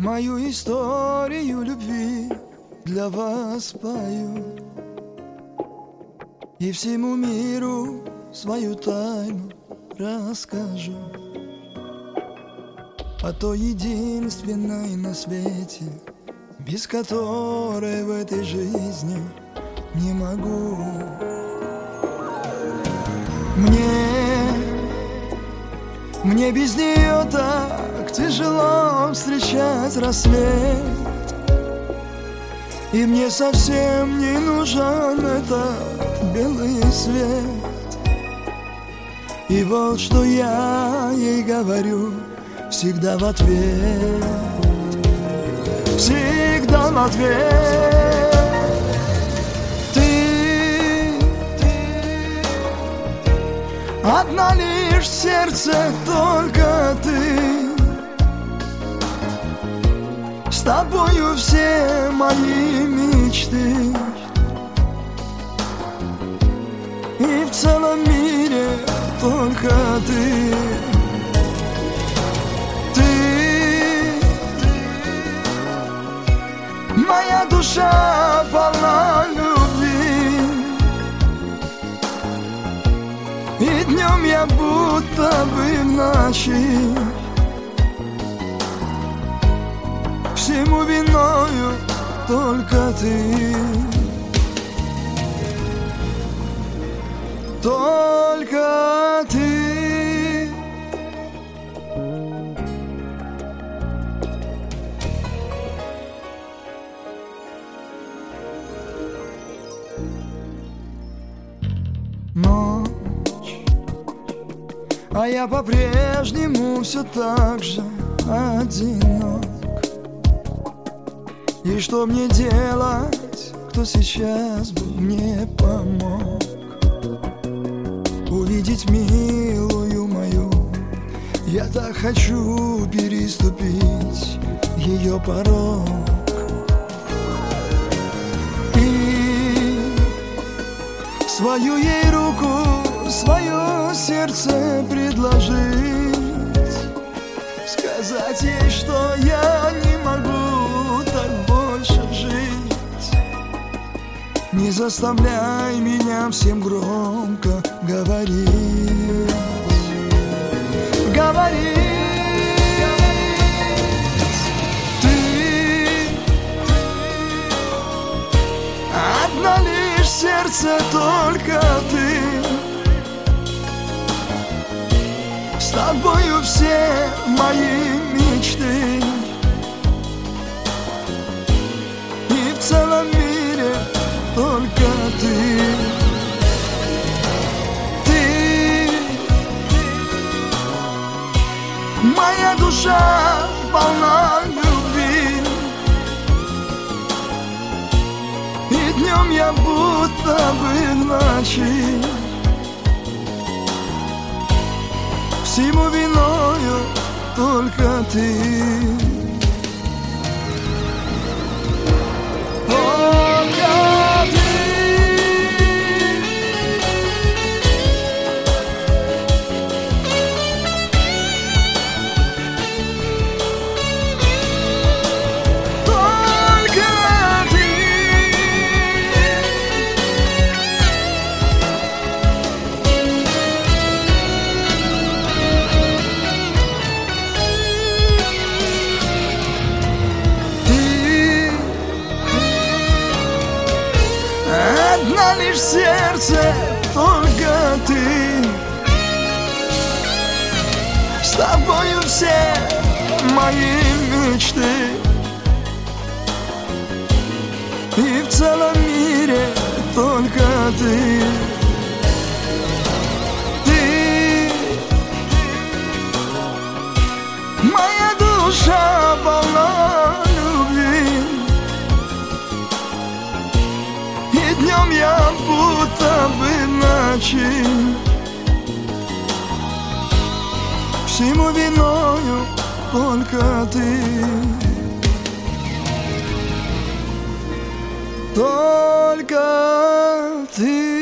Мою историю любви для вас пою и всему миру свою тайну расскажу о той единственной на свете, без которой в этой жизни не могу. Мне без нее так тяжело встречать рассвет, и мне совсем не нужен этот белый свет. И вот что я ей говорю всегда в ответ, всегда в ответ. Ты одна лишь в сердце, только ты. С тобою все мои мечты, и в целом мире только ты. Моя душа полна любви, и днем я будто бы в ночи. Всему виною только ты, только ты. Ночь, а я по-прежнему все так же одинок. И что мне делать, кто сейчас бы мне помог увидеть милую мою? Я так хочу переступить ее порог и свою ей руку, свое сердце предложить, сказать ей, что я не могу так больше жить. Не заставляй меня всем громко говорить, говорить. Ты одна лишь в сердце, только ты. С тобою все мои мечты, и в целом мире только ты. Ты моя душа полна любви, и днем я будто бы в ночи. Всему виною только ты, только ты. Одна лишь в сердце, только ты. С тобою все мои мечты, и в целом мире только ты. Ты моя душа полна любви, и днем я будто бы в ночи. Всему виною только ты, только ты.